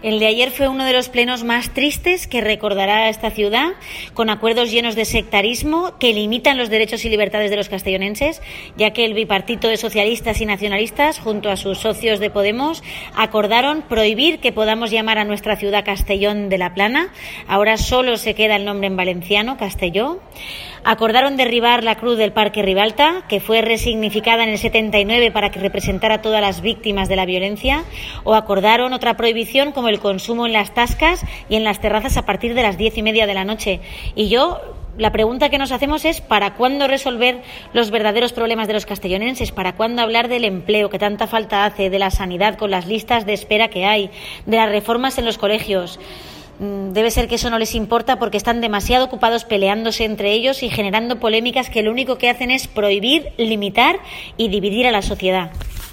El de ayer fue uno de los plenos más tristes que recordará esta ciudad, con acuerdos llenos de sectarismo que limitan los derechos y libertades de los castellonenses, ya que el bipartito de socialistas y nacionalistas, junto a sus socios de Podemos, acordaron prohibir que podamos llamar a nuestra ciudad Castellón de la Plana. Ahora solo se queda el nombre en valenciano, Castelló. Acordaron derribar la cruz del Parque Ribalta, que fue resignificada en el 79 para que representara a todas las víctimas de la violencia, o acordaron otra prohibición como el consumo en las tascas y en las terrazas a partir de las 10:30 de la noche. Y la pregunta que nos hacemos es ¿para cuándo resolver los verdaderos problemas de los castellonenses? ¿Para cuándo hablar del empleo que tanta falta hace, de la sanidad con las listas de espera que hay, de las reformas en los colegios? Debe ser que eso no les importa porque están demasiado ocupados peleándose entre ellos y generando polémicas que lo único que hacen es prohibir, limitar y dividir a la sociedad.